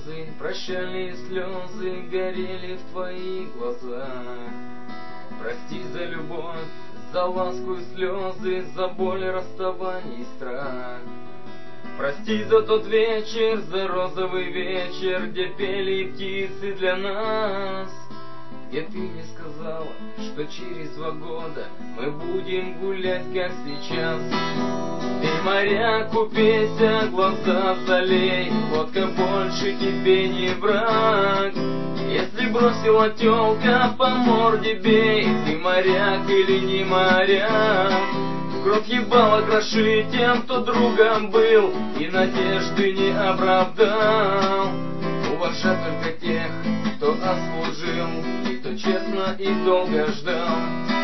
слезы, прощальные слезы горели в твоих глазах. Прости за любовь, за ласку и слезы, за боль, расставание и страх. Прости за тот вечер, за розовый вечер, где пели птицы для нас, где ты мне сказала, что через 2 года мы будем гулять, как сейчас. Ты, моряк, купейся, глаза залей, водка больше тебе не враг. Если бросила тёлка, по морде бей, ты моряк или не моряк. Кровь ебала гроши тем, кто другом был и надежды не оправдал. Уважай только тех, кто отслужил и кто честно и долго ждал.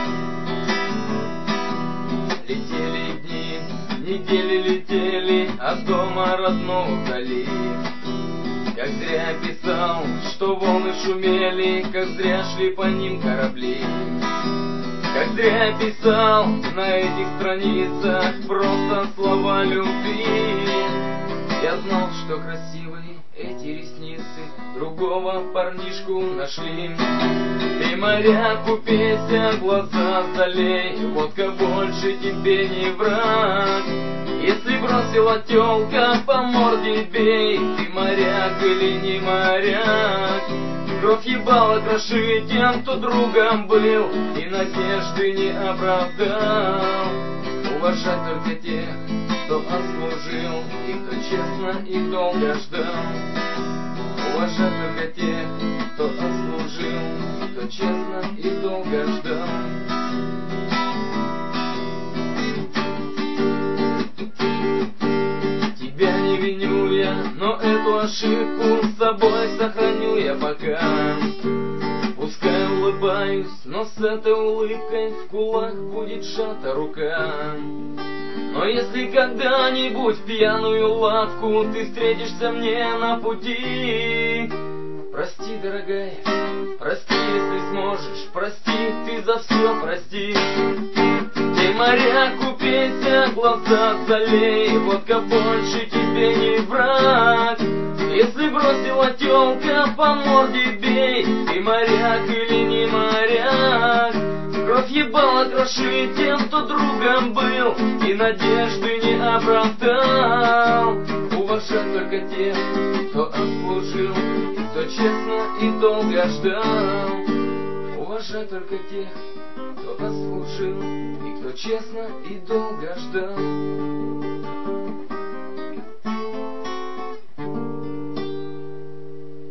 Летели дни, недели летели от дома родного вдали. Как зря писал, что волны шумели, как зря шли по ним корабли. Как зря писал на этих страницах просто слова любви. Я знал, что красивые эти ресницы другого парнишку нашли. Ты, моряк, купейся, глаза залей, водка больше тебе не враг. Если бросила тёлка, по морде бей, ты моряк или не моряк. Кровь ебала гроши тем, кто другом был и надежды не оправдал. Уважай только тех, кто отслужил и кто честно и долго ждал. Уважай только тех, кто отслужил и кто честно и долго ждал. Тебя не виню я, но эту ошибку с собой сохраню я пока. Пускай улыбаюсь, но с этой улыбкой в кулак будет сжата рука. Но если когда-нибудь пьяную лавку ты встретишься мне на пути, прости, дорогая, прости, если сможешь, прости, ты за все прости. Ты, моряк, купейся, глаза залей, водка больше тебе не враг. Если бросила тёлка, по морде бей, ты моряк или не моряк. Кровь ебала гроши тем, кто другом был и надежды не оправдал. Уважай только тех, кто отслужил и кто честно и долго ждал. Уважай только тех, кто отслужил и кто честно и долго ждал.